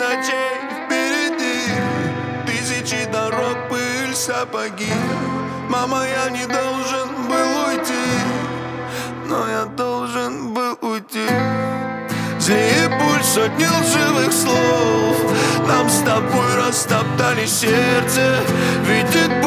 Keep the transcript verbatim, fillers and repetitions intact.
ночей впереди, тысячи дорог, пыль, сапоги. Мама, я не должен был уйти, но я должен был уйти. Злее пуль, сотни лживых слов нам с тобой растоптали сердце. Ведь и